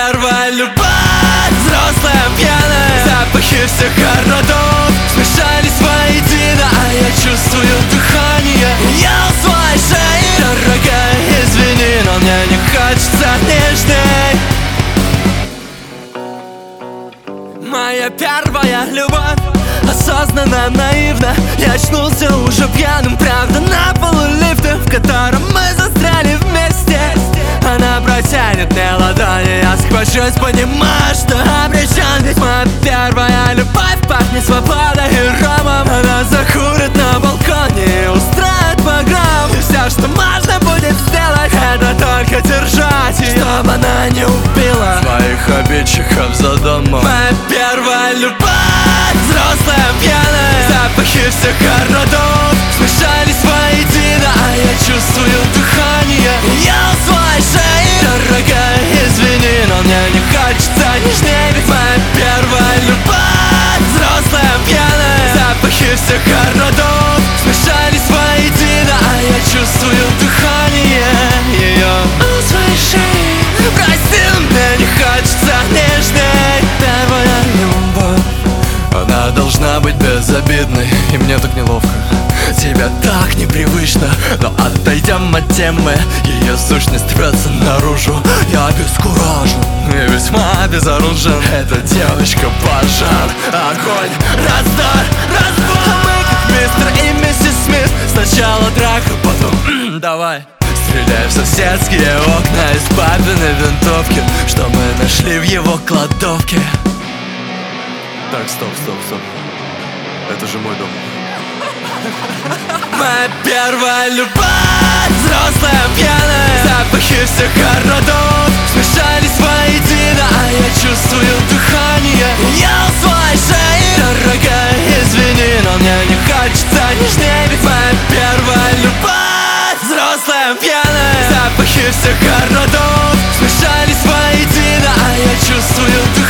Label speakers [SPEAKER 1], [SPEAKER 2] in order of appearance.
[SPEAKER 1] первая любовь, взрослая пьяная. Запахи всех городов смешались воедино, а я чувствую дыхание ее своей шеи. Дорогая, извини, но мне не хочется нежней. Моя первая любовь, осознанно, наивно. Я очнулся уже пьяным, правда, на полу лифта, в котором мы застряли вместе. Она протянет мне ладони, я схвачусь, понимаю, что обречен. Ведь моя первая любовь пахнет свободой и ромом. Она закурит на балконе и устроит погром. И все, что можно будет сделать, это только держать ее, чтобы она не убила своих обидчиков за домом. Моя первая любовь, взрослая пьяная. Запахи всех городов смешались воедино, а я чувствую дыхание ее своей шеи. Дорогая, извини, но мне не хочется нежнее. Ведь моя первая любовь, взрослая пьяная. Запахи всех городов смешались воедино, а я чувствую дыхание ее своей шеи. Прости, но мне не хочется нежней. Первая любовь, она должна быть безобидной, и мне так неловко. Тебе так непривычно, но отойдем от темы. Ее сущность рвется наружу. Я обескуражен и весьма безоружен. Эта девочка пожар, огонь, раздор, разбор. Мы как мистер и миссис Смит. Сначала драка, потом давай стреляй в соседские окна из папиной винтовки, что мы нашли в его кладовке.
[SPEAKER 2] Так, стоп. Это же мой дом.
[SPEAKER 1] Моя первая любовь, взрослая пьяная. Запахи всех городов смешались воедино, а я чувствую дыхание ее своей шеи. Дорогая, извини, но мне не хочется нежнее. Ведь моя первая любовь, взрослая пьяная. Запахи всех городов смешались воедино, а я чувствую дыхание